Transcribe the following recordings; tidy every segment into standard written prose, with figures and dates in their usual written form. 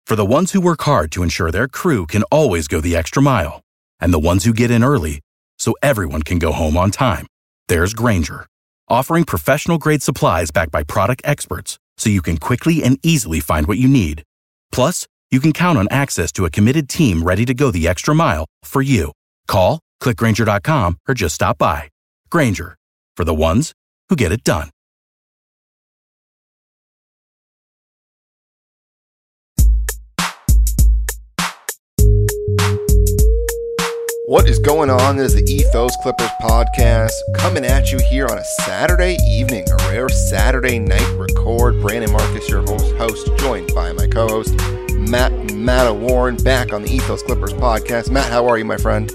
For the ones who work hard to ensure their crew can always go the extra mile, and the ones who get in early so everyone can go home on time, there's Grainger, offering professional-grade supplies backed by product experts so you can quickly and easily find what you need. Plus, you can count on access to a committed team ready to go the extra mile for you. Call, click Grainger.com, or just stop by. Grainger, for the ones who get it done. What is going on? This is the Ethos Clippers podcast coming at you here on a Saturday evening, a rare Saturday night record. Brandon Marcus, your host, joined by my co-host, Matt Warren, back on the Ethos Clippers podcast. Matt, how are you, my friend?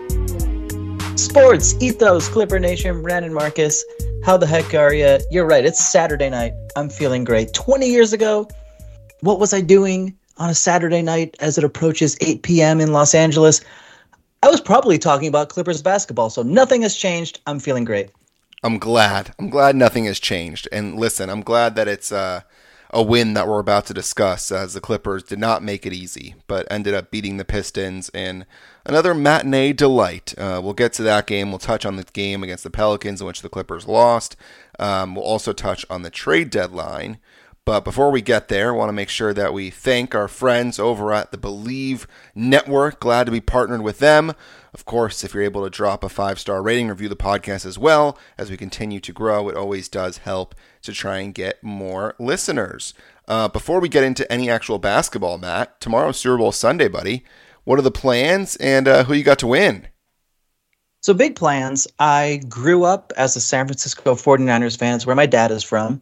Sports, Ethos, Clipper Nation, Brandon Marcus. How the heck are you? You're right, it's Saturday night. I'm feeling great. 20 years ago, what was I doing on a Saturday night as it approaches 8 p.m. in Los Angeles? I was probably talking about Clippers basketball, so nothing has changed. I'm feeling great. I'm glad nothing has changed. And listen, I'm glad that it's a win that we're about to discuss, as the Clippers did not make it easy, but ended up beating the Pistons in another matinee delight. We'll get to that game. We'll touch on the game against the Pelicans, in which the Clippers lost. We'll also touch on the trade deadline. But before we get there, I want to make sure that we thank our friends over at the Believe Network. Glad to be partnered with them. Of course, if you're able to drop a 5-star rating, review the podcast as well. As we continue to grow, it always does help to try and get more listeners. Before we get into any actual basketball, Matt, tomorrow's Super Bowl Sunday, buddy. What are the plans and who you got to win? So big plans. I grew up as a San Francisco 49ers fan. It's where my dad is from.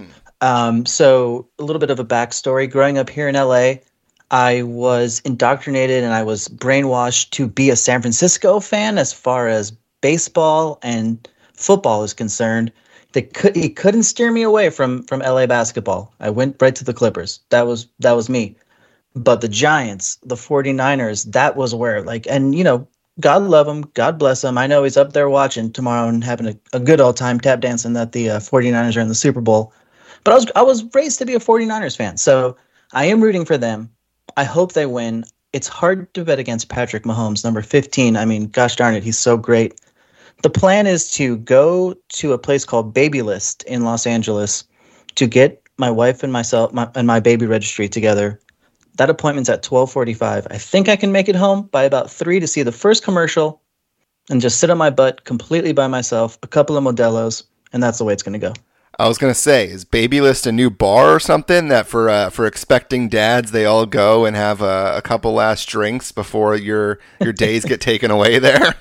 So a little bit of a backstory. Growing up here in LA, I was indoctrinated and I was brainwashed to be a San Francisco fan as far as baseball and football is concerned. He couldn't steer me away from LA basketball. I went right to the Clippers. That was me. But the Giants, the 49ers, that was where, and God love him. God bless him. I know he's up there watching tomorrow and having a good old time tap dancing that the 49ers are in the Super Bowl. But I was raised to be a 49ers fan, so I am rooting for them. I hope they win. It's hard to bet against Patrick Mahomes, number 15. I mean, gosh darn it, he's so great. The plan is to go to a place called Baby List in Los Angeles to get my wife and myself and my baby registry together. That appointment's at 12:45. I think I can make it home by about 3 to see the first commercial and just sit on my butt completely by myself, a couple of Modelo's, and that's the way it's going to go. I was going to say, is Baby List a new bar or something that for expecting dads, they all go and have a couple last drinks before your days get taken away there?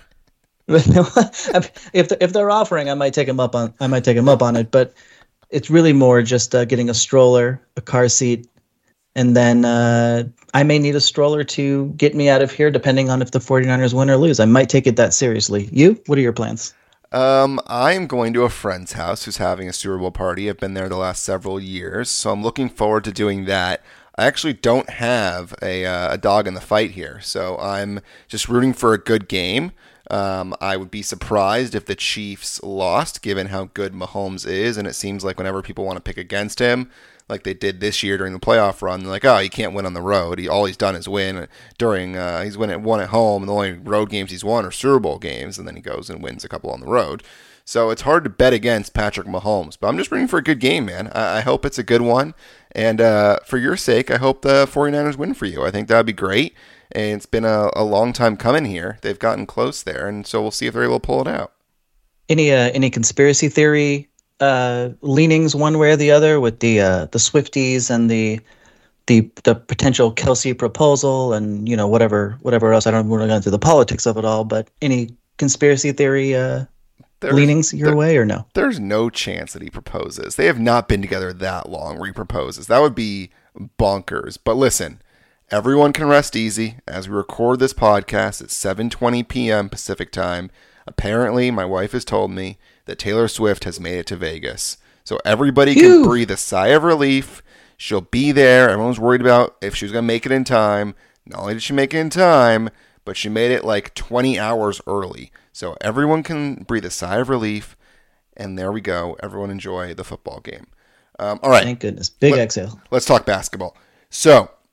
If they're offering, I might take them up on it, but it's really more just getting a stroller, a car seat, and then I may need a stroller to get me out of here depending on if the 49ers win or lose. I might take it that seriously. You? What are your plans? I'm going to a friend's house who's having a Super Bowl party. I've been there the last several years, so I'm looking forward to doing that. I actually don't have a dog in the fight here, so I'm just rooting for a good game. I would be surprised if the Chiefs lost, given how good Mahomes is, and it seems like whenever people want to pick against him, like they did this year during the playoff run, they're like, oh, he can't win on the road. All he's done is win during, he's won at home, and the only road games he's won are Super Bowl games, and then he goes and wins a couple on the road. So it's hard to bet against Patrick Mahomes, but I'm just rooting for a good game, man. I hope it's a good one, and for your sake, I hope the 49ers win for you. I think that would be great, and it's been a long time coming here. They've gotten close there, and so we'll see if they're able to pull it out. Any conspiracy theory leanings one way or the other with the Swifties and the potential Kelsey proposal and whatever else? I don't want to go into the politics of it all, but any conspiracy theory leanings your way or no? There's no chance that he proposes. They have not been together that long where he proposes. That would be bonkers. But listen, everyone can rest easy as we record this podcast at 7:20 p.m. Pacific time. Apparently, my wife has told me that Taylor Swift has made it to Vegas. So everybody can breathe a sigh of relief. She'll be there. Everyone's worried about if she was going to make it in time. Not only did she make it in time, but she made it like 20 hours early. So everyone can breathe a sigh of relief. And there we go. Everyone enjoy the football game. All right. Thank goodness. Big exhale. Let's talk basketball. So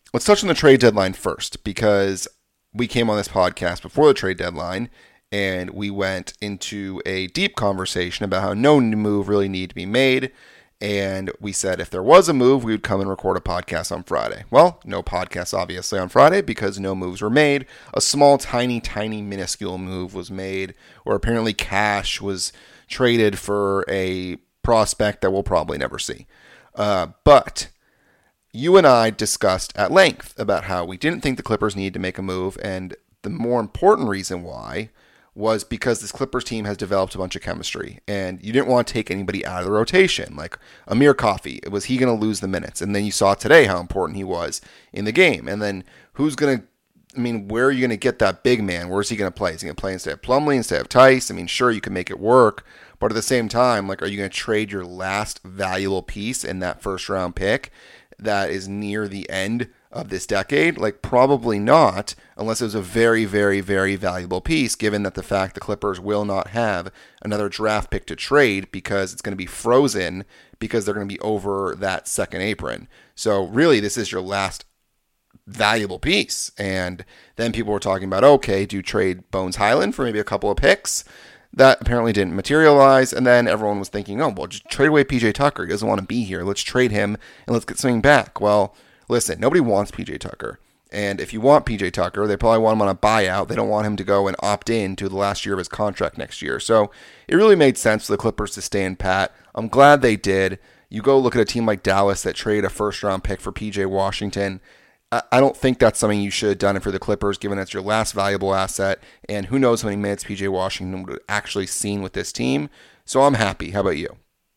let's touch on the trade deadline first, because we came on this podcast before the trade deadline and we went into a deep conversation about how no move really needed to be made. And we said if there was a move, we would come and record a podcast on Friday. Well, no podcast obviously on Friday because no moves were made. A small, tiny, minuscule move was made, or apparently cash was traded for a prospect that we'll probably never see. But you and I discussed at length about how we didn't think the Clippers needed to make a move, and the more important reason why was because this Clippers team has developed a bunch of chemistry, and you didn't want to take anybody out of the rotation. Like Amir Coffey, was he going to lose the minutes? And then you saw today how important he was in the game. And then who's going to, where are you going to get that big man? Where's he going to play? Is he going to play instead of Plumlee, instead of Tice? Sure, you can make it work, but at the same time, are you going to trade your last valuable piece in that first round pick that is near the end of this decade? Probably not, unless it was a very, very, very valuable piece, given that the fact the Clippers will not have another draft pick to trade because it's going to be frozen because they're going to be over that second apron. So really, this is your last valuable piece. And then people were talking about, okay, do you trade Bones Highland for maybe a couple of picks? That apparently didn't materialize, and then everyone was thinking, oh, well, just trade away PJ Tucker. He doesn't want to be here. Let's trade him, and let's get something back. Well, listen, nobody wants PJ Tucker. And if you want PJ Tucker, they probably want him on a buyout. They don't want him to go and opt in to the last year of his contract next year. So it really made sense for the Clippers to stand pat. I'm glad they did. You go look at a team like Dallas that traded a first-round pick for PJ Washington. I don't think that's something you should have done for the Clippers, given that's your last valuable asset, and who knows how many minutes PJ Washington would have actually seen with this team. So I'm happy. How about you?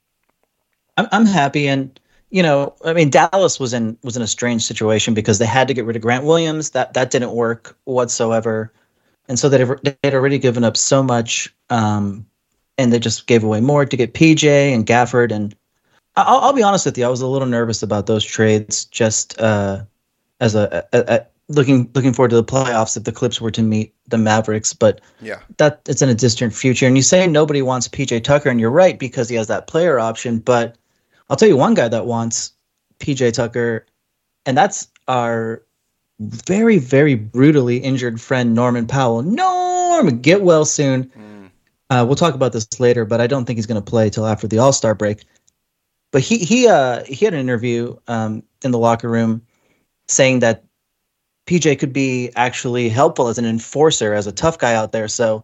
I'm happy, and Dallas was in a strange situation because they had to get rid of Grant Williams. That didn't work whatsoever, and so they had already given up so much, and they just gave away more to get PJ and Gafford. And I'll be honest with you, I was a little nervous about those trades, just as a looking forward to the playoffs if the Clips were to meet the Mavericks, but yeah, that it's in a distant future. And you say nobody wants PJ Tucker, and you're right because he has that player option. But I'll tell you one guy that wants PJ Tucker, and that's our very, very brutally injured friend Norman Powell. Norm, get well soon. We'll talk about this later, but I don't think he's going to play till after the All-Star break. But he had an interview in the locker room saying that PJ could be actually helpful as an enforcer, as a tough guy out there. So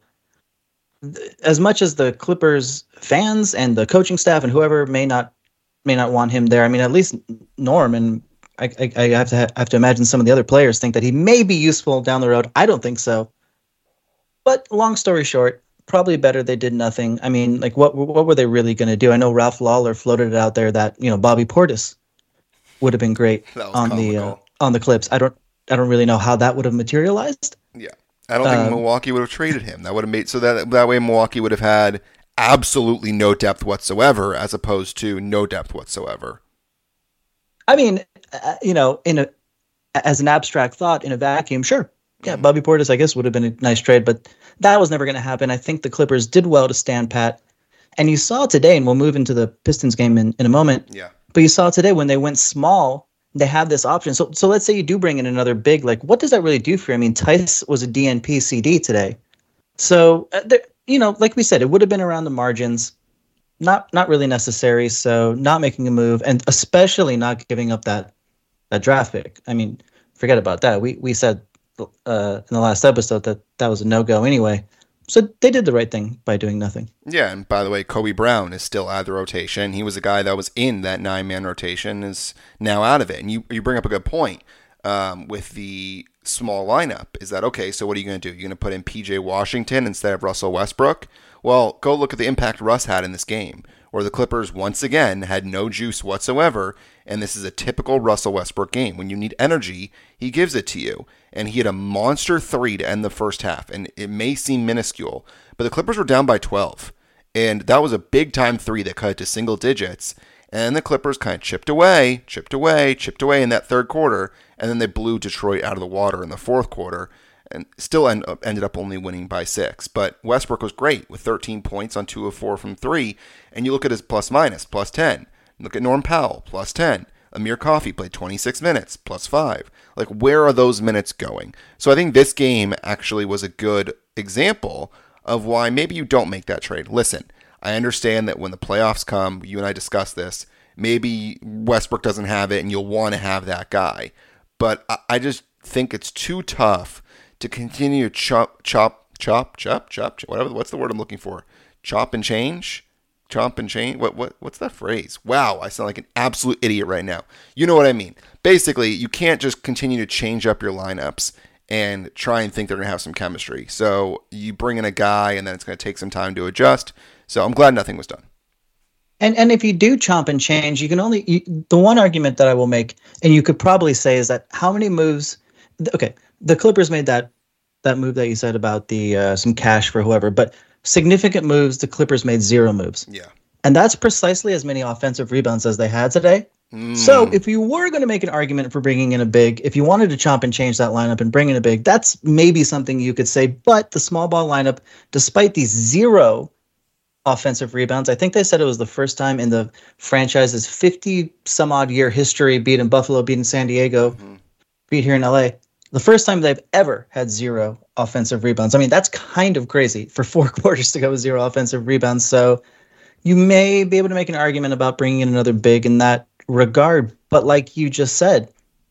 as much as the Clippers fans and the coaching staff and whoever may not want him there, at least Norm, and I have to imagine some of the other players think that he may be useful down the road. I don't think so. But long story short, probably better they did nothing. What were they really going to do? I know Ralph Lawler floated it out there that, Bobby Portis would have been great on the Clips. I don't really know how that would have materialized. Yeah. I don't think Milwaukee would have traded him. That would have made so that way Milwaukee would have had absolutely no depth whatsoever, as opposed to no depth whatsoever. As an abstract thought in a vacuum, sure. Yeah, Bobby Portis, I guess, would have been a nice trade, but that was never going to happen. I think the Clippers did well to stand pat. And you saw today, and we'll move into the Pistons game in a moment. Yeah. But you saw today when they went small, they had this option. So let's say you do bring in another big. What does that really do for you? Tice was a DNP CD today. So, like we said, it would have been around the margins. Not really necessary. So not making a move, and especially not giving up that draft pick. Forget about that. We said in the last episode that was a no-go anyway. So they did the right thing by doing nothing. Yeah, and by the way, Kobe Brown is still out of the rotation. He was a guy that was in that 9-man rotation, is now out of it. And you bring up a good point with the small lineup. Is that, okay, so what are you going to do? You're going to put in PJ Washington instead of Russell Westbrook? Well, go look at the impact Russ had in this game, where the Clippers once again had no juice whatsoever, and this is a typical Russell Westbrook game. When you need energy, he gives it to you. And he had a monster 3 to end the first half, and it may seem minuscule, but the Clippers were down by 12, and that was a big-time 3 that cut it to single digits, and the Clippers kind of chipped away in that third quarter, and then they blew Detroit out of the water in the fourth quarter, and still ended up only winning by 6. But Westbrook was great with 13 points on 2 of 4 from 3, and you look at his plus-minus, plus 10. Look at Norm Powell, plus 10. Amir Coffey played 26 minutes, plus 5. Like, where are those minutes going? So I think this game actually was a good example of why maybe you don't make that trade. Listen, I understand that when the playoffs come, you and I discussed this, maybe Westbrook doesn't have it and you'll want to have that guy. But I just think it's too tough to continue to chop, whatever, what's the word I'm looking for? Chop and change? Chomp and change? What's that phrase? Wow, I sound like an absolute idiot right now. You know what I mean. Basically, you can't just continue to change up your lineups and try and think they're going to have some chemistry. So you bring in a guy, and then it's going to take some time to adjust. So I'm glad nothing was done. And if you do chomp and change, you can only the one argument that I will make, and you could probably say, is that how many moves? Okay, the Clippers made that move that you said about the some cash for whoever, but significant moves, the Clippers made 0 moves. Yeah. And that's precisely as many offensive rebounds as they had today. So if you were going to make an argument for bringing in a big, if you wanted to chomp and change that lineup and bring in a big, that's maybe something you could say. But the small ball lineup, despite these 0 offensive rebounds, I think they said it was the first time in the franchise's 50-some-odd year history, beating Buffalo, beating San Diego, beat here in LA. The first time they've ever had 0 offensive rebounds. I mean, that's kind of crazy for 4 quarters to go with 0 offensive rebounds. So you may be able to make an argument about bringing in another big in that regard. But like you just said,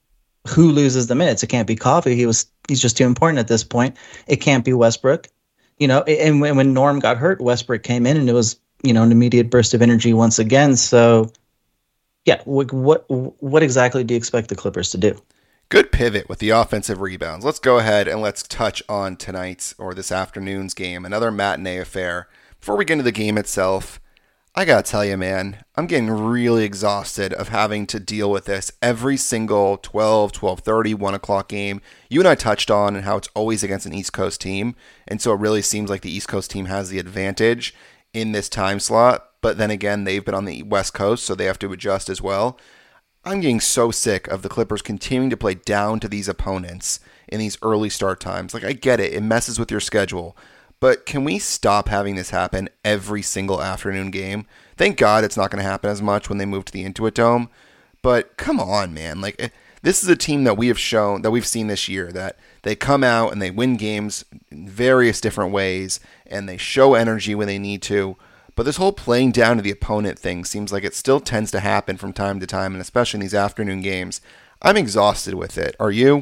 who loses the minutes? It can't be Coffey. He's just too important at this point. It can't be Westbrook. You know, and when Norm got hurt, Westbrook came in and it was, you know, an immediate burst of energy once again. So yeah, what exactly do you expect the Clippers to do? Good pivot with the offensive rebounds. Let's go ahead and let's touch on tonight's or this afternoon's game, another matinee affair. Before we get into the game itself, I got to tell you, man, I'm getting really exhausted of having to deal with this every single 12, 12:30, 1 o'clock game. You and I touched on and how it's always against an East Coast team, and so it really seems like the East Coast team has the advantage in this time slot, but then again, they've been on the West Coast, so they have to adjust as well. I'm getting so sick of the Clippers continuing to play down to these opponents in these early start times. Like, I get it. It messes with your schedule. But can we stop having this happen every single afternoon game? Thank God it's not going to happen as much when they move to the Intuit Dome. But come on, man. Like, this is a team that we have shown, that we've seen this year, that they come out and they win games in various different ways, and they show energy when they need to. But this whole playing down to the opponent thing seems like it still tends to happen from time to time, and especially in these afternoon games. I'm exhausted with it. Are you?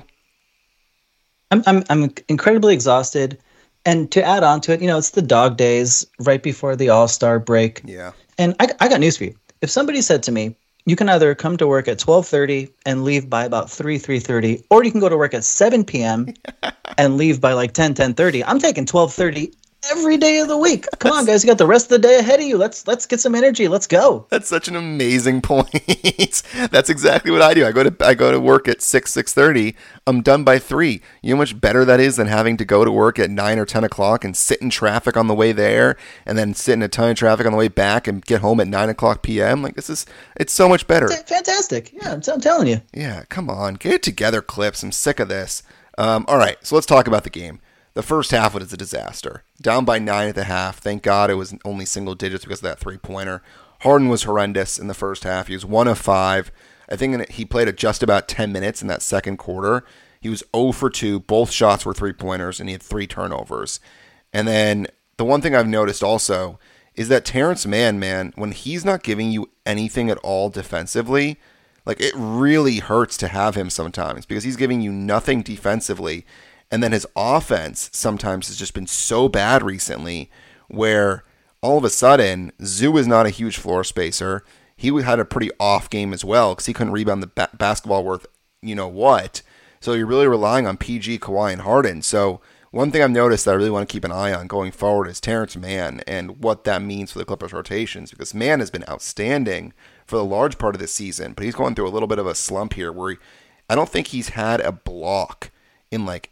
I'm incredibly exhausted. And to add on to it, you know, it's the dog days right before the All-Star break. Yeah. And I got news for you. If somebody said to me, you can either come to work at 12:30 and leave by about 3:30, or you can go to work at 7 p.m. and leave by like 10:30, I'm taking 12:30 every day of the week. Come on, guys, you got the rest of the day ahead of you. Let's get some energy. Let's go. That's such an amazing point. That's exactly what I do. I go to work at 6:30. I'm done by 3. You know how much better that is than having to go to work at 9 or 10 o'clock and sit in traffic on the way there, and then sit in a ton of traffic on the way back and get home at 9 o'clock p.m. Like, it's so much better. It's fantastic. Yeah, I'm telling you. Yeah, come on, get it together, Clips. I'm sick of this. All right, so let's talk about the game. The first half was a disaster. Down by 9 at the half. Thank God it was only single digits because of that three-pointer. Harden was horrendous in the first half. He was 1 of 5. I think he played just about 10 minutes in that second quarter. He was 0 for 2. Both shots were three-pointers, and he had 3 turnovers. And then the one thing I've noticed also is that Terrence Mann, man, when he's not giving you anything at all defensively, like, it really hurts to have him sometimes because he's giving you nothing defensively. And then his offense sometimes has just been so bad recently where all of a sudden Zoo is not a huge floor spacer. He had a pretty off game as well because he couldn't rebound the basketball worth you know what. So you're really relying on PG, Kawhi, and Harden. So one thing I've noticed that I really want to keep an eye on going forward is Terrence Mann and what that means for the Clippers rotations, because Mann has been outstanding for the large part of this season, but he's going through a little bit of a slump here where I don't think he's had a block in like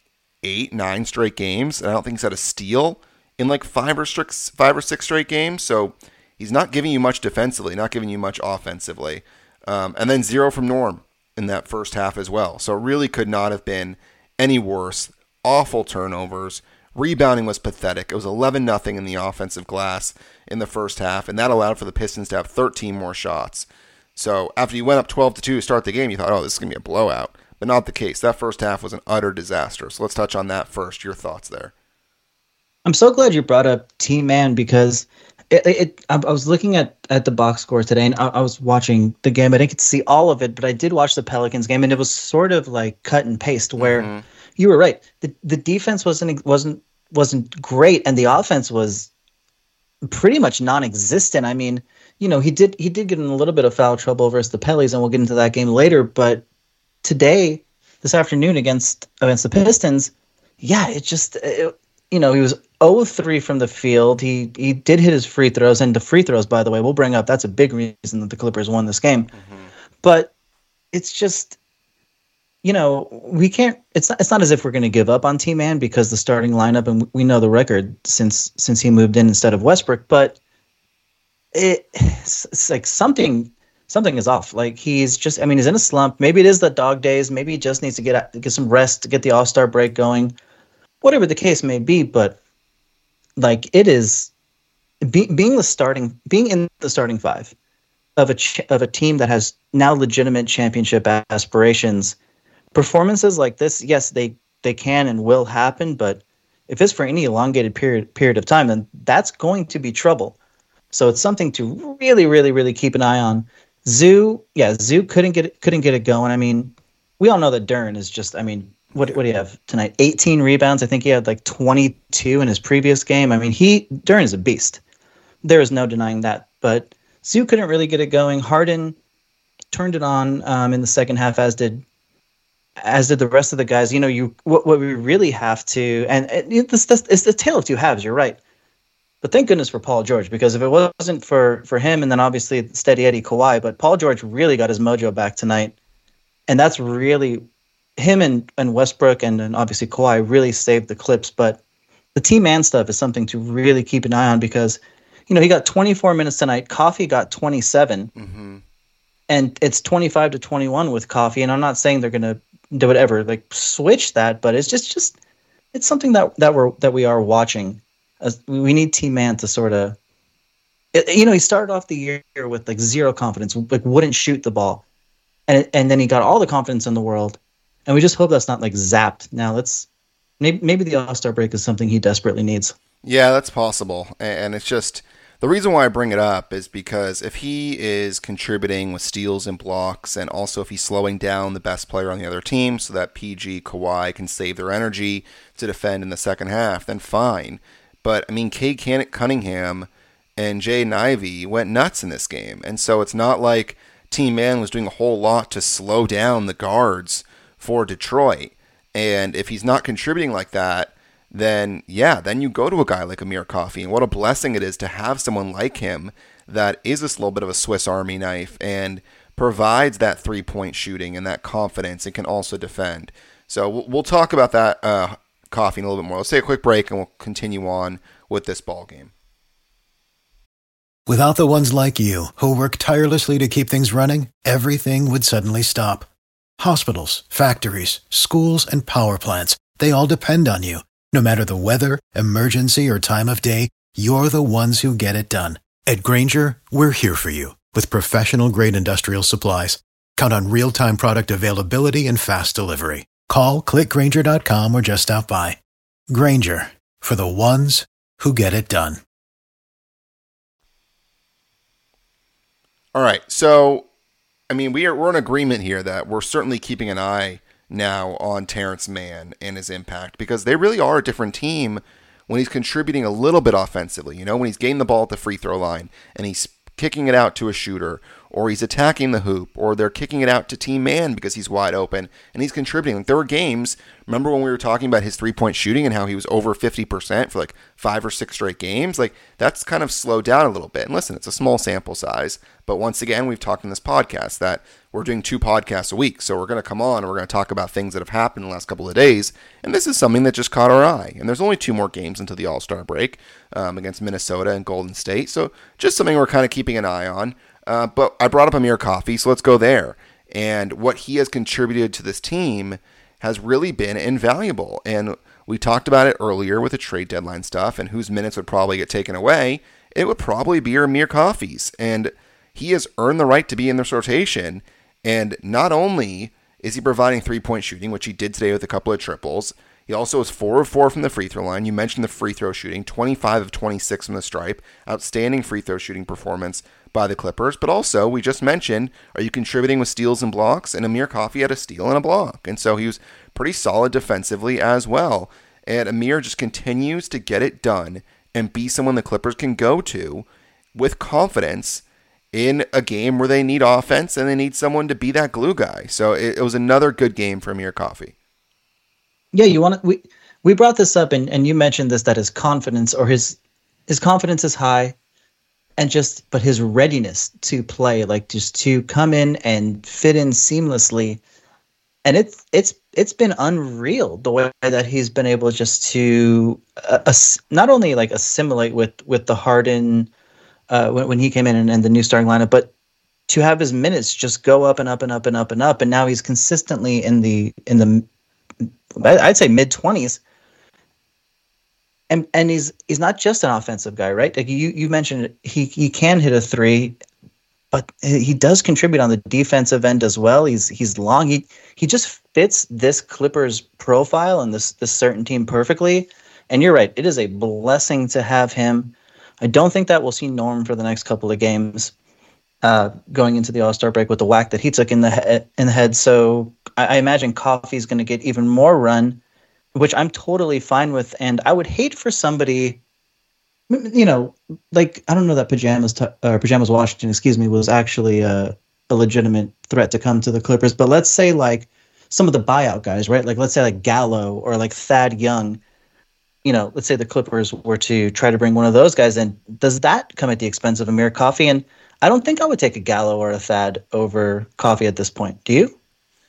8-9 straight games, and I don't think he's had a steal in like 5 or 6 straight games. So he's not giving you much defensively, not giving you much offensively. And then 0 from Norm in that first half as well. So it really could not have been any worse. Awful turnovers. Rebounding was pathetic. It was 11-0 in the offensive glass in the first half, and that allowed for the Pistons to have 13 more shots. So after you went up 12-2 to start the game, you thought, oh, this is going to be a blowout. But not the case. That first half was an utter disaster. So let's touch on that first. Your thoughts there. I'm so glad you brought up T-Man because I was looking at the box score today, and I was watching the game. I didn't get to see all of it, but I did watch the Pelicans game, and it was sort of like cut and paste where you were right. The defense wasn't great, and the offense was pretty much non-existent. I mean, he did get in a little bit of foul trouble versus the Pellies, and we'll get into that game later. But this afternoon against the Pistons, yeah, he was 0-3 from the field. He did hit his free throws, and the free throws, by the way, we'll bring up. That's a big reason that the Clippers won this game. But it's just, we can't. It's not as if we're going to give up on T-Man because the starting lineup, and we know the record since he moved in instead of Westbrook. But it's like something is off. Like he's just. I mean, he's in a slump. Maybe it is the dog days. Maybe he just needs to get some rest to get the All-Star break going. Whatever the case may be, but like it is being in the starting five of a team that has now legitimate championship aspirations. Performances like this, yes, they can and will happen, but if it's for any elongated period of time, then that's going to be trouble. So it's something to really, really, really keep an eye on. Zoo couldn't get it going. I mean, we all know that Duren is just. I mean. What do you have tonight? 18 rebounds. I think he had like 22 in his previous game. I mean, Duren is a beast. There is no denying that. But Zoo couldn't really get it going. Harden turned it on in the second half, as did the rest of the guys. What we really have to, and it's the tale of two halves. You're right. But thank goodness for Paul George, because if it wasn't for him, and then obviously Steady Eddie Kawhi, but Paul George really got his mojo back tonight, and that's really. Him and Westbrook and obviously Kawhi really saved the Clips, but the T-Man stuff is something to really keep an eye on because, he got 24 minutes tonight. Coffee got 27, and it's 25-21 with Coffee. And I'm not saying they're going to do whatever, like switch that, but it's just it's something that we are watching. As we need T-Man to sort of, he started off the year with like zero confidence, like wouldn't shoot the ball, and then he got all the confidence in the world. And we just hope that's not like zapped. Now maybe the All-Star break is something he desperately needs. Yeah, that's possible. And it's just the reason why I bring it up is because if he is contributing with steals and blocks, and also if he's slowing down the best player on the other team so that PG, Kawhi can save their energy to defend in the second half, then fine. But I mean, Cade Cunningham and Jaden Ivey went nuts in this game. And so it's not like T-Man was doing a whole lot to slow down the guards for Detroit. And if he's not contributing like that, then you go to a guy like Amir Coffey. And what a blessing it is to have someone like him that is this little bit of a Swiss Army knife and provides that three-point shooting and that confidence and can also defend. So we'll talk about that Coffey in a little bit more. Let's take a quick break and we'll continue on with this ball game. Without the ones like you who work tirelessly to keep things running, everything would suddenly stop. Hospitals, factories, schools, and power plants, they all depend on you. No matter the weather, emergency, or time of day, you're the ones who get it done. At Grainger, we're here for you with professional-grade industrial supplies. Count on real-time product availability and fast delivery. Call, click Grainger.com, or just stop by. Grainger, for the ones who get it done. All right, so I mean, we're in agreement here that we're certainly keeping an eye now on Terrence Mann and his impact, because they really are a different team when he's contributing a little bit offensively. When he's getting the ball at the free throw line and he's kicking it out to a shooter, or he's attacking the hoop, or they're kicking it out to T-Man because he's wide open and he's contributing. Like, there were games, remember when we were talking about his three-point shooting and how he was over 50% for like 5 or 6 straight games? Like, that's kind of slowed down a little bit. And listen, it's a small sample size, but once again, we've talked in this podcast that we're doing 2 podcasts a week, so we're going to come on and we're going to talk about things that have happened in the last couple of days, and this is something that just caught our eye. And there's only 2 more games until the All-Star break against Minnesota and Golden State, so just something we're kind of keeping an eye on. But I brought up Amir Coffey, so let's go there. And what he has contributed to this team has really been invaluable. And we talked about it earlier with the trade deadline stuff and whose minutes would probably get taken away. It would probably be Amir Coffey's. And he has earned the right to be in this rotation. And not only is he providing 3-point shooting, which he did today with a couple of triples, he also is 4 of 4 from the free throw line. You mentioned the free throw shooting, 25 of 26 from the stripe. Outstanding free throw shooting performance by the Clippers. But also, we just mentioned, are you contributing with steals and blocks? And Amir Coffey had a steal and a block. And so he was pretty solid defensively as well. And Amir just continues to get it done and be someone the Clippers can go to with confidence in a game where they need offense and they need someone to be that glue guy. So it was another good game for Amir Coffey. Yeah, we brought this up and you mentioned this, that his confidence or his confidence is high, but his readiness to play, like just to come in and fit in seamlessly. And it's been unreal the way that he's been able just to not only like assimilate with the Harden when he came in and the new starting lineup, but to have his minutes just go up and up and up and up and up. And now he's consistently in the I'd say mid-20s. And he's not just an offensive guy, right? Like you mentioned, he can hit a three, but he does contribute on the defensive end as well. He's long. He just fits this Clippers profile and this certain team perfectly. And you're right, it is a blessing to have him. I don't think that we'll see Norm for the next couple of games going into the All-Star break with the whack that he took in the head. So I imagine Coffey's going to get even more run, which I'm totally fine with. And I would hate for somebody, like, I don't know that Pajamas Washington, was actually a legitimate threat to come to the Clippers. But let's say like some of the buyout guys, right? Like let's say like Gallo or like Thad Young. Let's say the Clippers were to try to bring one of those guys in. Does that come at the expense of Amir Coffey? And I don't think I would take a Gallo or a Thad over Coffey at this point. Do you?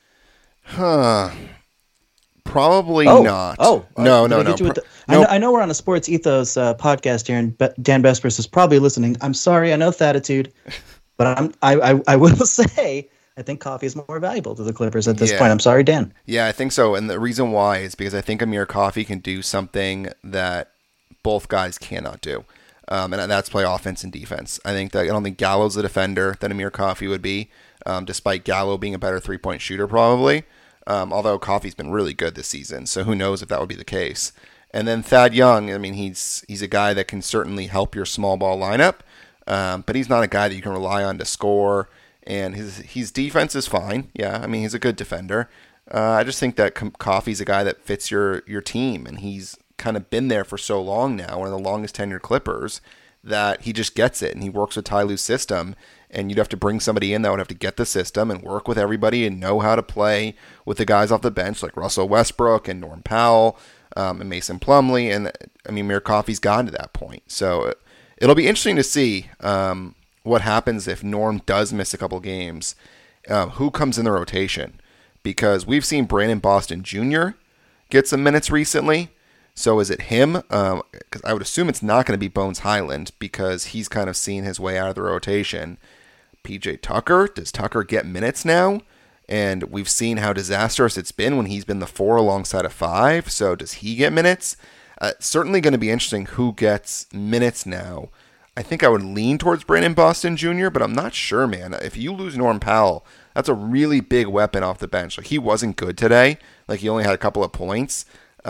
Probably not. No. I know we're on a Sports Ethos podcast here, and Dan Vespers is probably listening. I'm sorry, I know Thatitude, but I will say I think Coffey is more valuable to the Clippers at this point. I'm sorry, Dan. Yeah, I think so. And the reason why is because I think Amir Coffey can do something that both guys cannot do. And that's play offense and defense. I don't think Gallo's the defender that Amir Coffey would be, despite Gallo being a better 3-point shooter probably. Although Coffey's been really good this season, so who knows if that would be the case. And then Thad Young, I mean, he's a guy that can certainly help your small ball lineup, but he's not a guy that you can rely on to score. And his defense is fine. Yeah, I mean, he's a good defender. I just think that Coffey's a guy that fits your team, and he's kind of been there for so long now, one of the longest tenured Clippers, that he just gets it, and he works with Ty Lue's system. And you'd have to bring somebody in that would have to get the system and work with everybody and know how to play with the guys off the bench like Russell Westbrook and Norm Powell and Mason Plumlee. And I mean, Amir Coffey's gotten to that point. So it'll be interesting to see what happens if Norm does miss a couple games. Who comes in the rotation? Because we've seen Brandon Boston Jr. get some minutes recently. So is it him? Because I would assume it's not going to be Bones Highland because he's kind of seen his way out of the rotation. PJ Tucker, does Tucker get minutes now? And we've seen how disastrous it's been when he's been the 4 alongside a 5. So does he get minutes? Certainly going to be interesting who gets minutes now. I think I would lean towards Brandon Boston Jr., but I'm not sure, man. If you lose Norm Powell, that's a really big weapon off the bench. Like, he wasn't good today. Like, he only had a couple of points.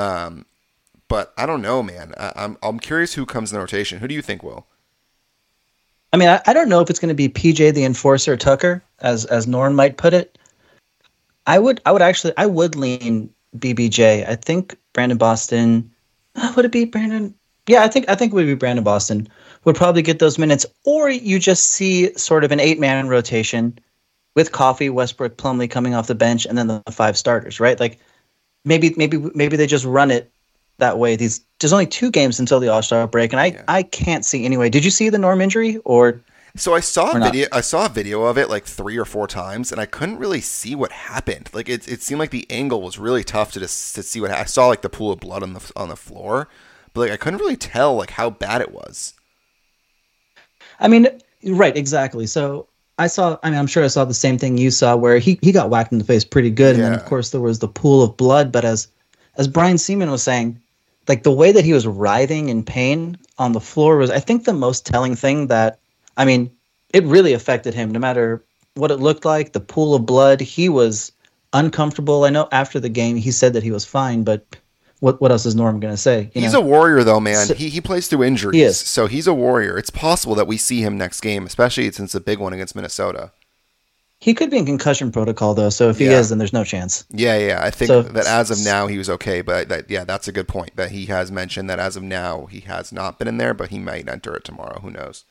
But I don't know, man. I'm curious who comes in the rotation. Who do you think will? I mean, I don't know if it's going to be PJ the Enforcer Tucker, as Norm might put it. I would lean BBJ. I think Brandon Boston. Would it be Brandon? Yeah, I think it would be Brandon Boston. Would probably get those minutes, or you just see sort of an 8-man rotation with Coffey, Westbrook, Plumlee coming off the bench, and then the 5 starters, right? Like maybe they just run it that way. There's only 2 games until the All-Star break, and I can't see anyway. Did you see the Norm injury or? So I saw a video of it like 3 or 4 times, and I couldn't really see what happened. Like it seemed like the angle was really tough to see what I saw, like the pool of blood on the floor, but like I couldn't really tell like how bad it was. I mean, right, exactly. So I'm sure I saw the same thing you saw, where he got whacked in the face pretty good, and then of course there was the pool of blood. But as Brian Seaman was saying, like the way that he was writhing in pain on the floor was, I think, the most telling thing that, I mean, it really affected him. No matter what it looked like, the pool of blood, he was uncomfortable. I know after the game he said that he was fine, but what else is Norm going to say? He's a warrior, though, man. So, he plays through injuries, he is. So he's a warrior. It's possible that we see him next game, especially since the big one against Minnesota. He could be in concussion protocol, though, so if he is, then there's no chance. Yeah. I think that as of now, he was okay, but that's a good point, that he has mentioned that as of now, he has not been in there, but he might enter it tomorrow. Who knows?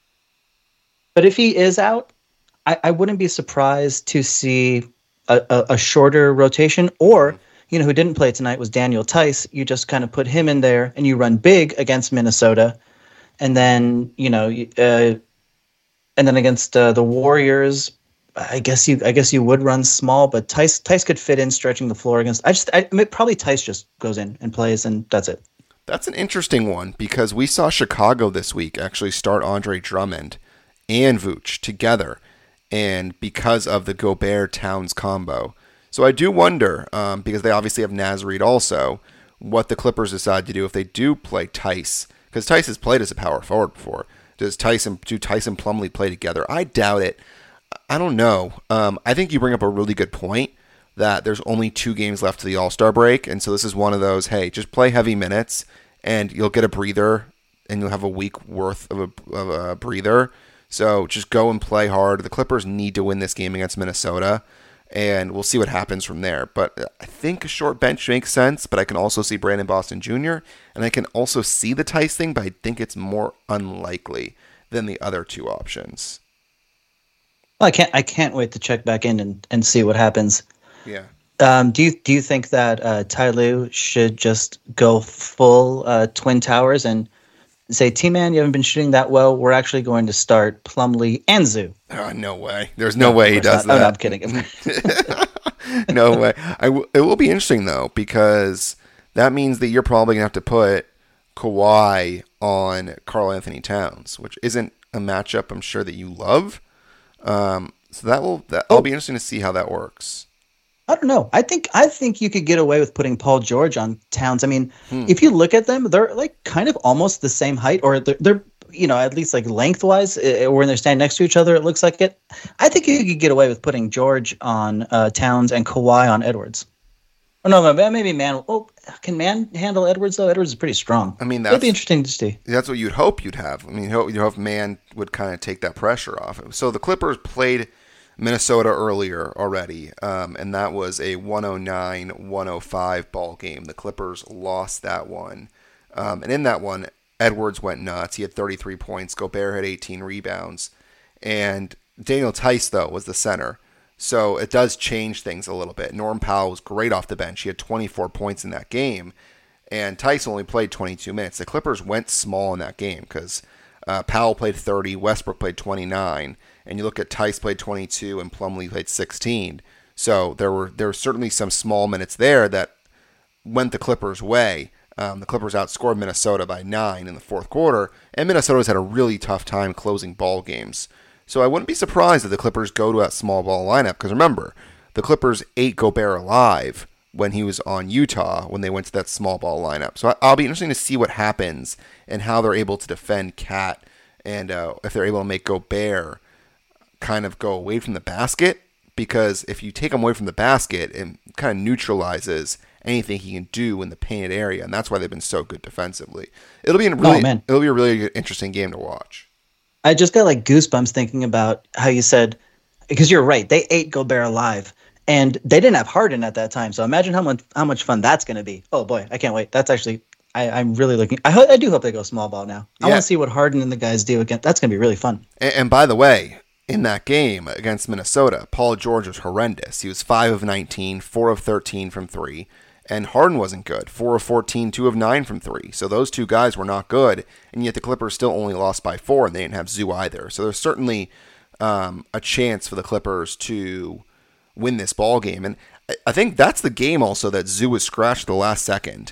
But if he is out, I wouldn't be surprised to see a shorter rotation, or, who didn't play tonight was Daniel Tice. You just kind of put him in there, and you run big against Minnesota, and then, and then against the Warriors, I guess you would run small, but Tice could fit in stretching the floor against. Probably Tice just goes in and plays, and that's it. That's an interesting one, because we saw Chicago this week actually start Andre Drummond and Vooch together, and because of the Gobert-Towns combo. So I do wonder, because they obviously have Naz Reid also, what the Clippers decide to do if they do play Tice, because Tice has played as a power forward before. Do Tice and Plumlee play together? I doubt it. I don't know. I think you bring up a really good point that there's only 2 games left to the All-Star break, and so this is one of those, hey, just play heavy minutes, and you'll get a breather, and you'll have a week worth of a breather. So just go and play hard. The Clippers need to win this game against Minnesota, and we'll see what happens from there. But I think a short bench makes sense, but I can also see Brandon Boston Jr., and I can also see the Tice thing, but I think it's more unlikely than the other 2 options. Well, I can't wait to check back in and see what happens. Yeah. Do you think that Ty Lue should just go full Twin Towers and say, T-Man, you haven't been shooting that well. We're actually going to start Plumlee and Zoo. No way. There's no way he does that. Oh, no, I'm kidding. No way. It will be interesting, though, because that means that you're probably going to have to put Kawhi on Karl Anthony Towns, which isn't a matchup I'm sure that you love. So that'll be interesting to see how that works. I don't know. I think you could get away with putting Paul George on Towns. I mean, if you look at them, they're like kind of almost the same height, or they're at least like lengthwise, when they're standing next to each other, it looks like it. I think you could get away with putting George on Towns and Kawhi on Edwards. Oh no, maybe Man. Oh, can Man handle Edwards though? Edwards is pretty strong. I mean, that'd be interesting to see. That's what you'd hope you'd have. I mean, you hope Man would kind of take that pressure off. So the Clippers played Minnesota earlier already, and that was a 109-105 ball game. The Clippers lost that one, and in that one, Edwards went nuts. He had 33 points. Gobert had 18 rebounds, and Daniel Tice though was the center. So it does change things a little bit. Norm Powell was great off the bench. He had 24 points in that game, and Tice only played 22 minutes. The Clippers went small in that game because Powell played 30, Westbrook played 29, and you look at Tice played 22 and Plumlee played 16. So there were certainly some small minutes there that went the Clippers' way. The Clippers outscored Minnesota by 9 in the fourth quarter, and Minnesota's had a really tough time closing ball games. So I wouldn't be surprised if the Clippers go to that small ball lineup, because remember, the Clippers ate Gobert alive when he was on Utah when they went to that small ball lineup. So I'll be interested to see what happens and how they're able to defend Cat, and if they're able to make Gobert kind of go away from the basket, because if you take him away from the basket, it kind of neutralizes anything he can do in the painted area, and that's why they've been so good defensively. It'll be a really interesting game to watch. I just got like goosebumps thinking about how you said, because you're right, they ate Gobert alive, and they didn't have Harden at that time. So imagine how much fun that's going to be. Oh boy, I can't wait. That's actually, I'm really looking. I do hope they go small ball now. I want to see what Harden and the guys do again. That's going to be really fun. And by the way, in that game against Minnesota, Paul George was horrendous. He was 5 of 19, 4 of 13 from 3. And Harden wasn't good. 4 of 14, 2 of 9 from 3. So those two guys were not good. And yet the Clippers still only lost by 4, and they didn't have Zoo either. So there's certainly a chance for the Clippers to win this ball game. And I think that's the game also that Zoo was scratched at the last second.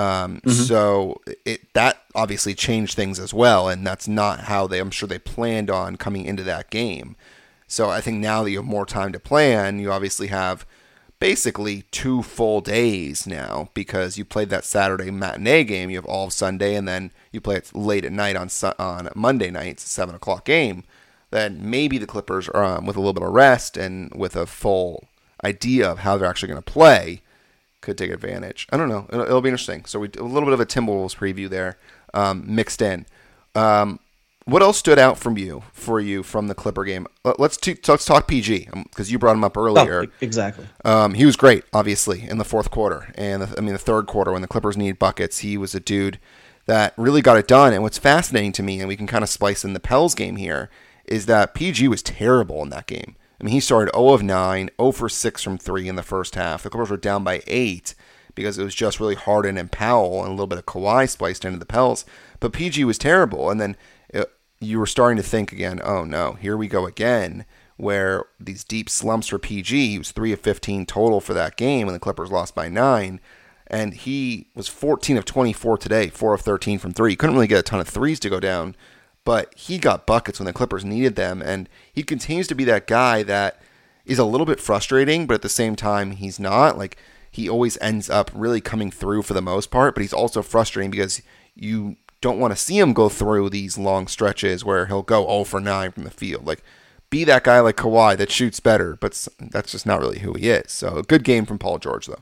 So that obviously changed things as well. And that's not how I'm sure they planned on coming into that game. So I think now that you have more time to plan, you obviously have basically 2 full days now, because you played that Saturday matinee game, you have all of Sunday, and then you play it late at night on Monday night. It's a 7 o'clock game. then maybe the Clippers, with a little bit of rest and with a full idea of how they're actually going to play, could take advantage. I don't know. It'll be interesting. So a little bit of a Timberwolves preview there mixed in. What else stood out for you from the Clipper game? Let's talk PG, because you brought him up earlier. Oh, exactly. He was great, obviously, in the fourth quarter. And the third quarter when the Clippers needed buckets, he was a dude that really got it done. And what's fascinating to me, and we can kind of splice in the Pels game here, is that PG was terrible in that game. I mean, he started 0 of 9, 0 for 6 from 3 in the first half. The Clippers were down by 8 because it was just really Harden and Powell and a little bit of Kawhi spliced into the Pels. But PG was terrible. And then you were starting to think again, oh no, here we go again, where these deep slumps for PG. He was 3 of 15 total for that game when the Clippers lost by 9. And he was 14 of 24 today, 4 of 13 from 3. He couldn't really get a ton of threes to go down, but he got buckets when the Clippers needed them. And he continues to be that guy that is a little bit frustrating, but at the same time, he's not. Like, he always ends up really coming through for the most part, but he's also frustrating because you don't want to see him go through these long stretches where he'll go 0 for 9 from the field. Like, be that guy like Kawhi that shoots better, but that's just not really who he is. So a good game from Paul George, though.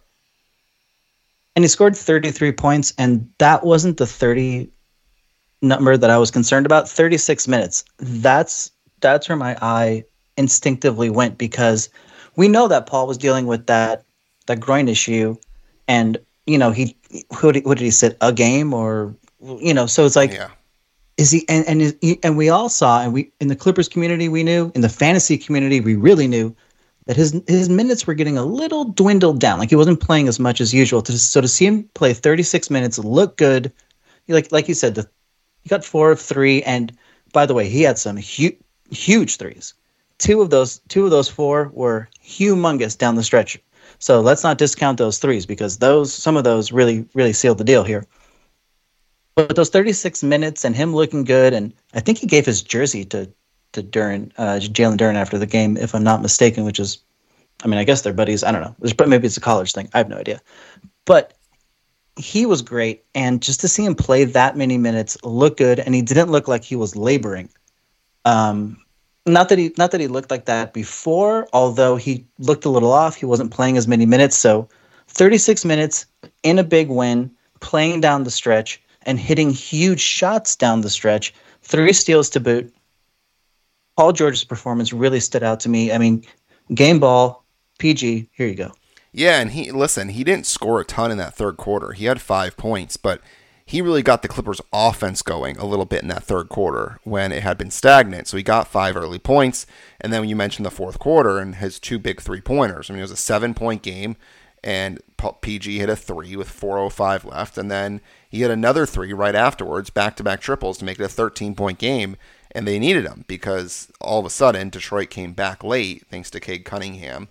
And he scored 33 points, and that wasn't the 30 number that I was concerned about. 36 minutes. That's where my eye instinctively went, because we know that Paul was dealing with that groin issue, and who did he sit a game, or so it's like, yeah. Is he and we all saw, and we in the Clippers community we knew, in the fantasy community we really knew that his minutes were getting a little dwindled down. Like, he wasn't playing as much as usual. So to see him play 36 minutes, look good, like you said, he got 4 of 3, and by the way, he had some huge threes. Two of those 4 were humongous down the stretch. So let's not discount those threes, because some of those really, really sealed the deal here. But those 36 minutes and him looking good, and I think he gave his jersey to Jalen Duren after the game, if I'm not mistaken, which is, I mean, I guess they're buddies. I don't know. Maybe it's a college thing. I have no idea. But he was great, and just to see him play that many minutes, look good, and he didn't look like he was laboring. Not that he looked like that before, although he looked a little off. He wasn't playing as many minutes. So 36 minutes in a big win, playing down the stretch, and hitting huge shots down the stretch, 3 steals to boot. Paul George's performance really stood out to me. I mean, game ball, PG, here you go. Yeah, and he didn't score a ton in that third quarter. He had 5 points, but he really got the Clippers offense going a little bit in that third quarter when it had been stagnant. So he got 5 early points, and then when you mentioned the fourth quarter and his 2 big 3-pointers. I mean, it was a 7-point game, and PG hit a 3 with 4:05 left, and then he hit another 3 right afterwards, back-to-back triples to make it a 13-point game. And they needed him because all of a sudden Detroit came back late thanks to Cade Cunningham.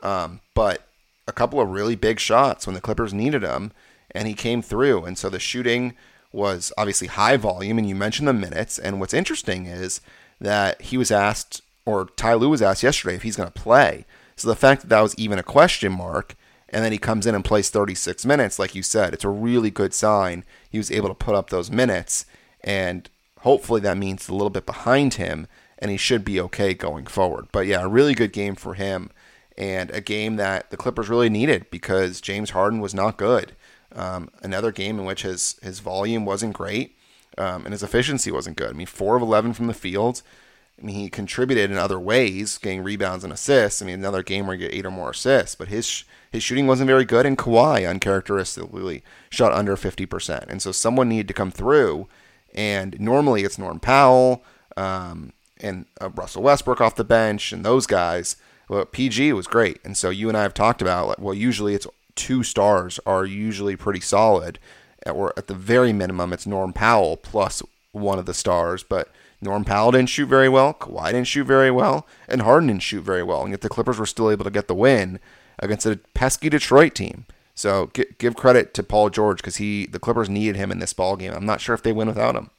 But a couple of really big shots when the Clippers needed him, and he came through. And so the shooting was obviously high volume, and you mentioned the minutes. And what's interesting is that he was asked, or Ty Lue was asked yesterday, if he's going to play. So the fact that was even a question mark, and then he comes in and plays 36 minutes, like you said, it's a really good sign. He was able to put up those minutes, and hopefully that means a little bit behind him, and he should be okay going forward. But yeah, a really good game for him, and a game that the Clippers really needed because James Harden was not good. Another game in which his volume wasn't great, and his efficiency wasn't good. I mean, 4 of 11 from the field. I mean, he contributed in other ways, getting rebounds and assists. I mean, another game where he get 8 or more assists, but his shooting wasn't very good, and Kawhi uncharacteristically shot under 50%. And so someone needed to come through. And normally it's Norm Powell and Russell Westbrook off the bench and those guys. Well, PG was great. And so you and I have talked about, well, usually it's 2 stars are usually pretty solid. Or at the very minimum, it's Norm Powell plus one of the stars. But Norm Powell didn't shoot very well. Kawhi didn't shoot very well. And Harden didn't shoot very well. And yet the Clippers were still able to get the win against a pesky Detroit team. So give credit to Paul George because the Clippers needed him in this ball game. I'm not sure if they win without him.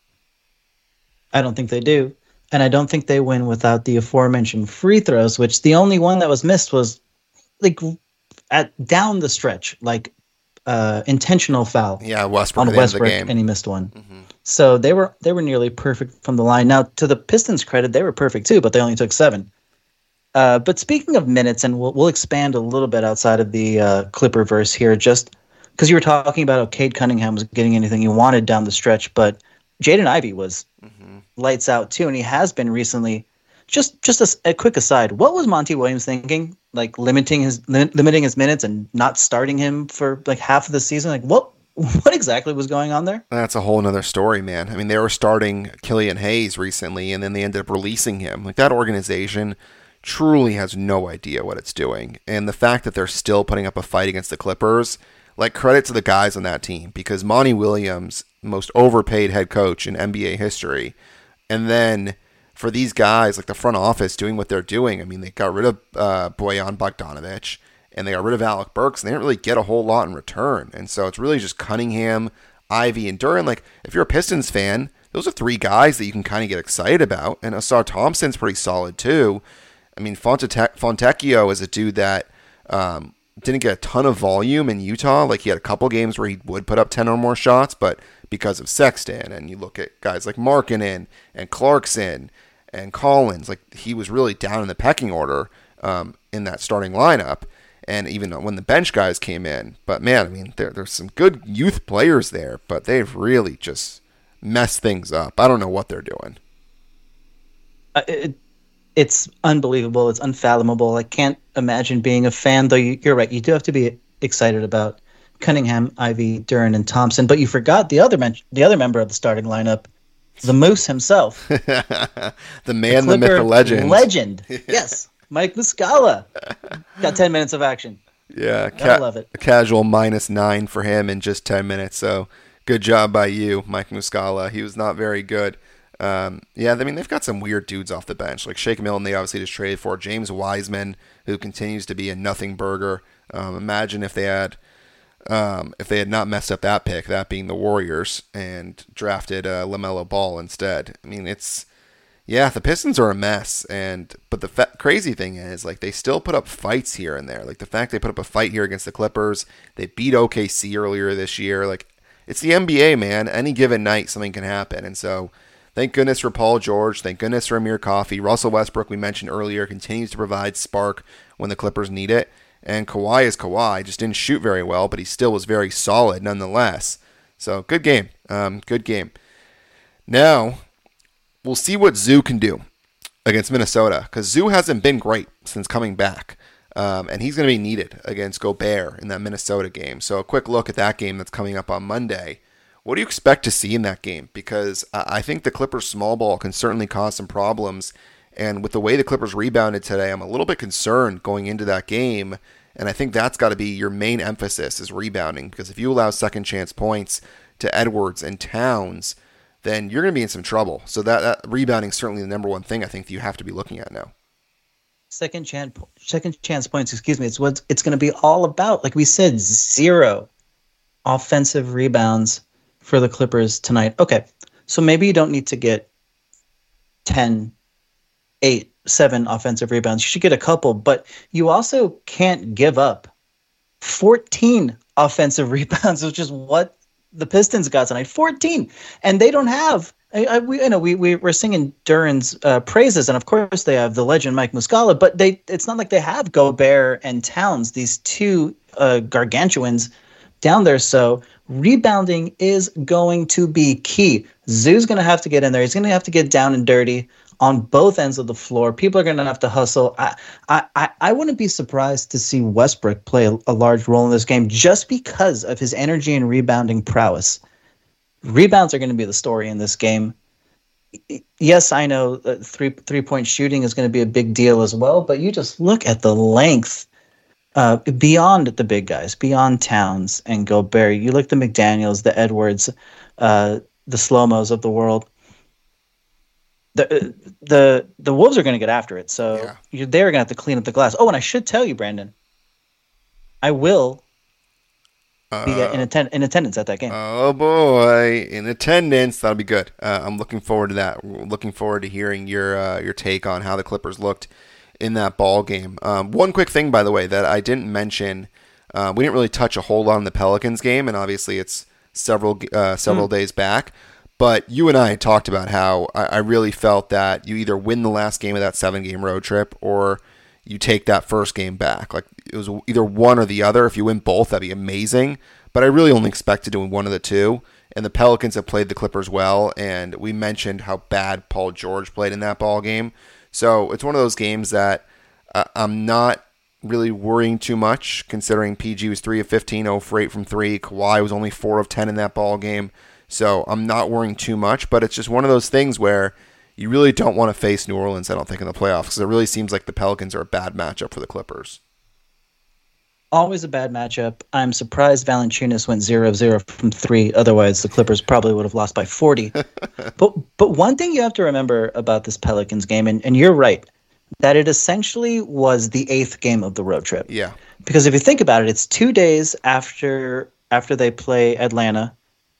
I don't think they do. And I don't think they win without the aforementioned free throws, which the only one that was missed was like down the stretch, like intentional foul. Yeah, Westbrook on at Westbrook, the end of the game. And he missed one. Mm-hmm. So they were nearly perfect from the line. Now, to the Pistons' credit, they were perfect too, but they only took 7. But speaking of minutes, and we'll expand a little bit outside of the Clipper verse here, just because you were talking about how Cade Cunningham was getting anything he wanted down the stretch, but Jaden Ivey was lights out too, and he has been recently. Just a quick aside, what was Monty Williams thinking? Like limiting his minutes and not starting him for like half of the season? Like what exactly was going on there? That's a whole nother story, man. I mean, they were starting Killian Hayes recently, and then they ended up releasing him. Like, that organization truly has no idea what it's doing. And the fact that they're still putting up a fight against the Clippers, like, credit to the guys on that team, because Monty Williams, most overpaid head coach in NBA history, and then for these guys, like the front office doing what they're doing, I mean, they got rid of Bojan Bogdanovic, and they got rid of Alec Burks, and they didn't really get a whole lot in return. And so it's really just Cunningham, Ivey, and Duren. Like, if you're a Pistons fan, those are 3 guys that you can kind of get excited about. And Ausar Thompson's pretty solid too. I mean, Fontecchio is a dude that didn't get a ton of volume in Utah. Like, he had a couple games where he would put up 10 or more shots, but because of Sexton, and you look at guys like Markkanen and Clarkson and Collins, like, he was really down in the pecking order in that starting lineup. And even when the bench guys came in. But, man, I mean, there's some good youth players there, but they've really just messed things up. I don't know what they're doing. It's unbelievable. It's unfathomable. I can't imagine being a fan, though you're right. You do have to be excited about Cunningham, Ivey, Duren, and Thompson. But you forgot the other member of the starting lineup, the Moose himself. The man, the myth, the legend. Legend, yes. Mike Muscala got 10 minutes of action. Yeah, I love it. A casual -9 for him in just 10 minutes. So good job by you, Mike Muscala. He was not very good. Yeah, I mean, they've got some weird dudes off the bench. Like Shake Milton, they obviously just traded for James Wiseman, who continues to be a nothing burger. Imagine if they had not messed up that pick, that being the Warriors, and drafted LaMelo Ball instead. I mean, yeah, the Pistons are a mess, but the crazy thing is, like, they still put up fights here and there. Like, the fact they put up a fight here against the Clippers, they beat OKC earlier this year. Like, it's the NBA, man. Any given night, something can happen. And so, thank goodness for Paul George. Thank goodness for Amir Coffey. Russell Westbrook, we mentioned earlier, continues to provide spark when the Clippers need it. And Kawhi is Kawhi. Just didn't shoot very well, but he still was very solid nonetheless. So, good game. Good game. Now, we'll see what Zoo can do against Minnesota, because Zoo hasn't been great since coming back, and he's going to be needed against Gobert in that Minnesota game. So a quick look at that game that's coming up on Monday. What do you expect to see in that game? Because I think the Clippers' small ball can certainly cause some problems, and with the way the Clippers rebounded today, I'm a little bit concerned going into that game, and I think that's got to be your main emphasis is rebounding, because if you allow second chance points to Edwards and Towns, then you're going to be in some trouble. So that rebounding is certainly the number one thing I think that you have to be looking at now. Second chance points, it's what it's going to be all about. Like we said, 0 offensive rebounds for the Clippers tonight. Okay, so maybe you don't need to get 10, 8, 7 offensive rebounds. You should get a couple, but you also can't give up 14 offensive rebounds, which is what the Pistons got tonight. 14, and they don't have. We're singing Duren's praises, and of course they have the legend Mike Muscala, but it's not like they have Gobert and Towns, these 2 gargantuans down there. So rebounding is going to be key. Zoo's going to have to get in there. He's going to have to get down and dirty on both ends of the floor. People are going to have to hustle. I wouldn't be surprised to see Westbrook play a large role in this game just because of his energy and rebounding prowess. Rebounds are going to be the story in this game. Yes, I know three-point shooting is going to be a big deal as well, but you just look at the length beyond the big guys, beyond Towns and Gobert. You look at the McDaniels, the Edwards, the Slow-Mos of the world. The Wolves are going to get after it, so they're going to have to clean up the glass. Oh, and I should tell you, Brandon, I will be in attendance at that game. Oh boy, in attendance, that'll be good. I'm looking forward to that. Looking forward to hearing your take on how the Clippers looked in that ball game. One quick thing, by the way, that I didn't mention, we didn't really touch a whole lot on the Pelicans game, and obviously it's several days back. But you and I talked about how I really felt that you either win the last game of that 7-game road trip or you take that first game back. Like, it was either one or the other. If you win both, that'd be amazing. But I really only expected to win one of the two. And the Pelicans have played the Clippers well. And we mentioned how bad Paul George played in that ball game. So it's one of those games that I'm not really worrying too much, considering PG was 3 of 15, 0 for 8 from 3. Kawhi was only 4 of 10 in that ball game. So I'm not worrying too much. But it's just one of those things where you really don't want to face New Orleans, I don't think, in the playoffs, because it really seems like the Pelicans are a bad matchup for the Clippers. Always a bad matchup. I'm surprised Valanciunas went 0 of 0 from 3. Otherwise, the Clippers probably would have lost by 40. But one thing you have to remember about this Pelicans game, and you're right, that it essentially was the 8th game of the road trip. Yeah. Because if you think about it, it's 2 days after they play Atlanta.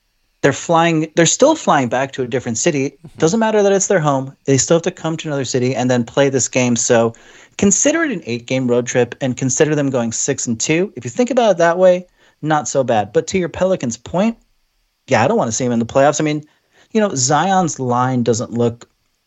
They're still flying back to a different city. Doesn't matter that it's their home. They still have to come to another city and then play this game. So consider it an 8-game road trip and consider them going 6-2. If you think about it that way, not so bad. But to your Pelicans point, yeah, I don't want to see him in the playoffs. I mean, Zion's line doesn't look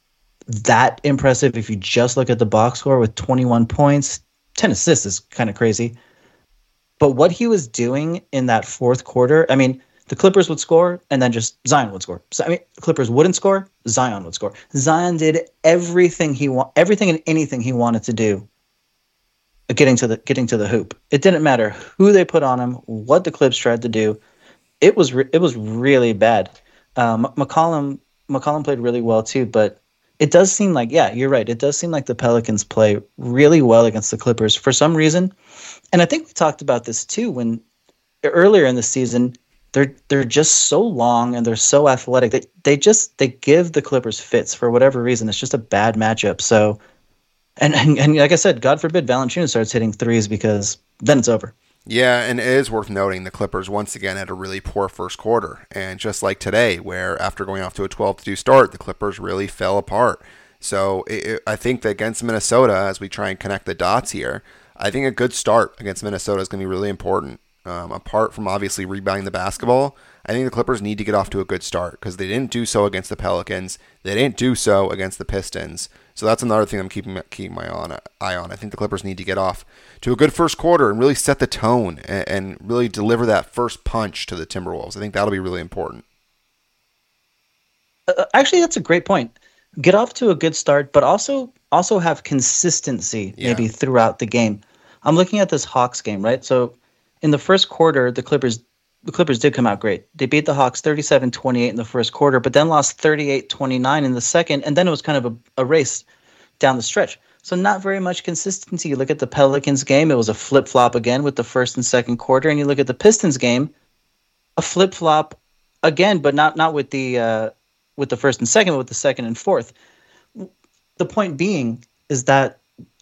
that impressive if you just look at the box score with 21 points. 10 assists is kind of crazy. But what he was doing in that fourth quarter, I mean, the Clippers would score, and then just Zion would score. So, I mean, the Clippers wouldn't score, Zion would score. Zion did everything and anything he wanted to do, getting to the hoop. It didn't matter who they put on him, what the Clips tried to do. It was really bad. McCollum played really well too, but it does seem like, yeah, you're right. It does seem like the Pelicans play really well against the Clippers for some reason, and I think we talked about this too when earlier in the season. They're just so long and they're so athletic. They give the Clippers fits for whatever reason. It's just a bad matchup. So, and like I said, God forbid Valanciunas starts hitting threes, because then it's over. Yeah, and it is worth noting the Clippers once again had a really poor first quarter. And just like today, where after going off to a 12-2 start, the Clippers really fell apart. So I think that against Minnesota, as we try and connect the dots here, I think a good start against Minnesota is going to be really important. Apart from obviously rebounding the basketball, I think the Clippers need to get off to a good start, because they didn't do so against the Pelicans. They didn't do so against the Pistons. So that's another thing I'm keeping my eye on. I think the Clippers need to get off to a good first quarter and really set the tone and really deliver that first punch to the Timberwolves. I think that'll be really important. Actually, that's a great point. Get off to a good start, but also have consistency maybe throughout the game. I'm looking at this Hawks game, right? So in the first quarter, the Clippers did come out great. They beat the Hawks 37-28 in the first quarter, but then lost 38-29 in the second, and then it was kind of a race down the stretch. So not very much consistency. You look at the Pelicans game, it was a flip-flop again with the first and second quarter, and you look at the Pistons game, a flip-flop again, but not with the first and second, but with the second and fourth. The point being is that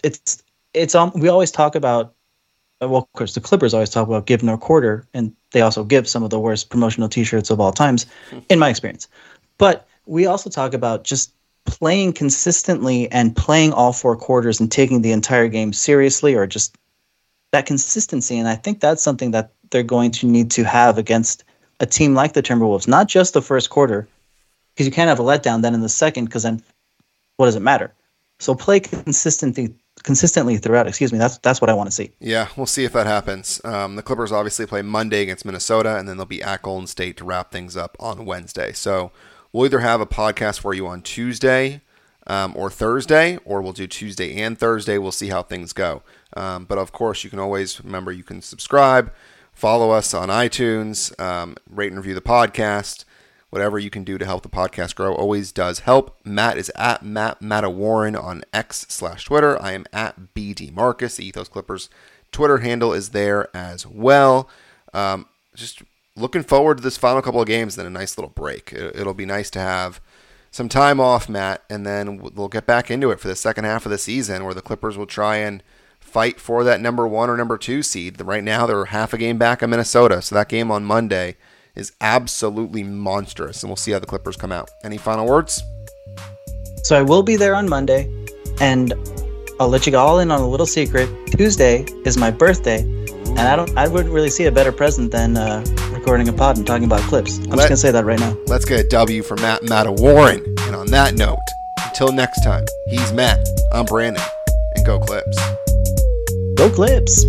we always talk about, well, of course, the Clippers always talk about give no quarter, and they also give some of the worst promotional T-shirts of all times, in my experience. But we also talk about just playing consistently and playing all 4 quarters and taking the entire game seriously, or just that consistency. And I think that's something that they're going to need to have against a team like the Timberwolves, not just the first quarter, because you can't have a letdown then in the second, because then what does it matter? So play consistently throughout. That's what I want to see. Yeah, we'll see if that happens. The Clippers obviously play Monday against Minnesota, and then they'll be at Golden State to wrap things up on Wednesday. So we'll either have a podcast for you on Tuesday or Thursday, or we'll do Tuesday and Thursday. We'll see how things go. But of course, you can always remember you can subscribe, follow us on iTunes, rate and review the podcast. Whatever you can do to help the podcast grow always does help. Matt is at Mattawarren on X/Twitter. I am at BDMarcus. The Ethos Clippers Twitter handle is there as well. Just looking forward to this final couple of games, then a nice little break. It'll be nice to have some time off, Matt, and then we'll get back into it for the second half of the season, where the Clippers will try and fight for that number 1 or number 2 seed. Right now, they're half a game back of Minnesota, so that game on Monday is absolutely monstrous, and we'll see how the Clippers come out. Any final words? So I will be there on Monday, and I'll let you all in on a little secret. Tuesday is my birthday, and I wouldn't really see a better present than recording a pod and talking about clips. I'm just going to say that right now. Let's get a W for Matt Warren. And on that note, until next time, he's Matt, I'm Brandon, and go Clips. Go Clips.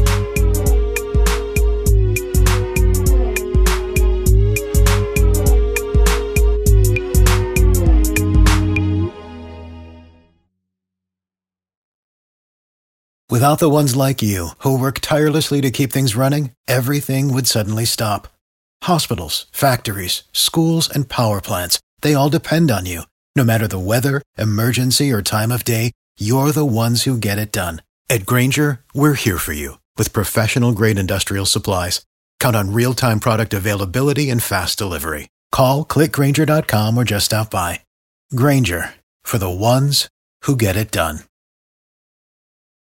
Without the ones like you, who work tirelessly to keep things running, everything would suddenly stop. Hospitals, factories, schools, and power plants, they all depend on you. No matter the weather, emergency, or time of day, you're the ones who get it done. At Grainger, we're here for you with professional-grade industrial supplies. Count on real-time product availability and fast delivery. Call, click Grainger.com, or just stop by. Grainger, for the ones who get it done.